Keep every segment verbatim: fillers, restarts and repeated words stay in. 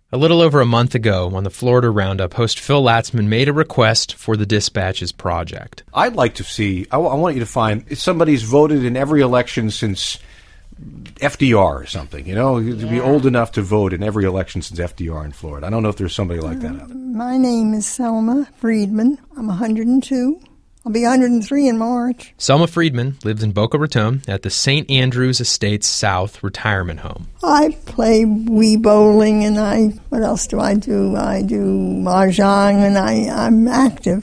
A little over a month ago, on the Florida Roundup, host Phil Latzman made a request for the Dispatches Project. I'd like to see, I, w- I want you to find, if somebody's voted in every election since F D R or something, you know, to yeah. be old enough to vote in every election since F D R in Florida. I don't know if there's somebody like that out there. My name is Selma Friedman. I'm one hundred two. I'll be one hundred three in March. Selma Friedman lives in Boca Raton at the Saint Andrews Estates South retirement home. I play Wii bowling, and I, what else do I do? I do mahjong, and I, I'm active.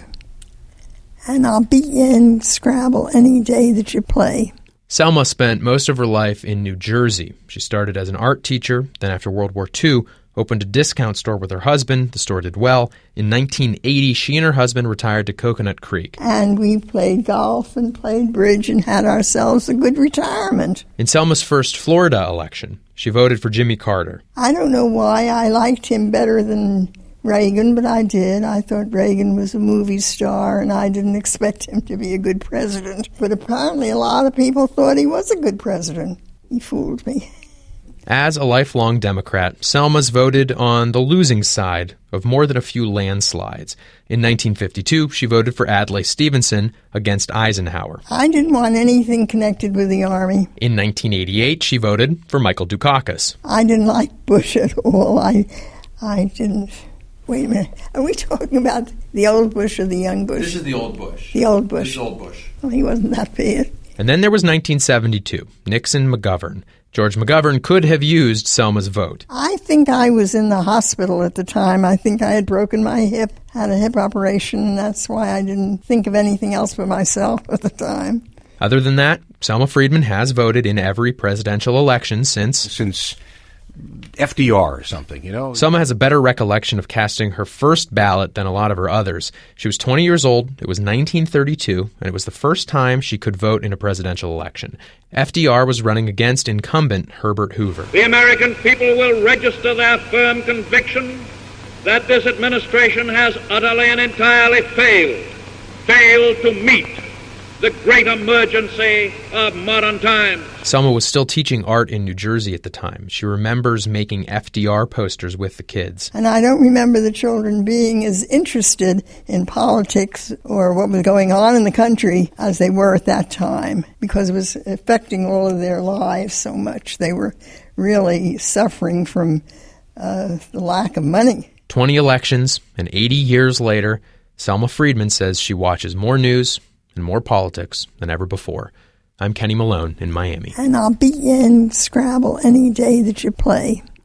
And I'll beat you in Scrabble any day that you play. Selma spent most of her life in New Jersey. She started as an art teacher, then after World War Two, opened a discount store with her husband. The store did well. In nineteen eighty, she and her husband retired to Coconut Creek. And we played golf and played bridge and had ourselves a good retirement. In Selma's first Florida election, she voted for Jimmy Carter. I don't know why I liked him better than Reagan, but I did. I thought Reagan was a movie star, and I didn't expect him to be a good president. But apparently a lot of people thought he was a good president. He fooled me. As a lifelong Democrat, Selma's voted on the losing side of more than a few landslides. In nineteen fifty-two, she voted for Adlai Stevenson against Eisenhower. I didn't want anything connected with the Army. In nineteen eighty-eight, she voted for Michael Dukakis. I didn't like Bush at all. I, I didn't... Wait a minute. Are we talking about the old Bush or the young Bush? This is the old Bush. The old Bush. This is old Bush. Well, he wasn't that bad. And then there was nineteen seventy-two, Nixon-McGovern. George McGovern could have used Selma's vote. I think I was in the hospital at the time. I think I had broken my hip, had a hip operation, and that's why I didn't think of anything else but myself at the time. Other than that, Selma Friedman has voted in every presidential election since... Since F D R or something, you know? Selma has a better recollection of casting her first ballot than a lot of her others. She was twenty years old, it was nineteen thirty-two, and it was the first time she could vote in a presidential election. F D R was running against incumbent Herbert Hoover. The American people will register their firm conviction that this administration has utterly and entirely failed, failed to meet the great emergency of modern times. Selma was still teaching art in New Jersey at the time. She remembers making F D R posters with the kids. And I don't remember the children being as interested in politics or what was going on in the country as they were at that time, because it was affecting all of their lives so much. They were really suffering from uh, the lack of money. Twenty elections, and eighty years later, Selma Friedman says she watches more news and more politics than ever before. I'm Kenny Malone in Miami. And I'll beat you in Scrabble any day that you play.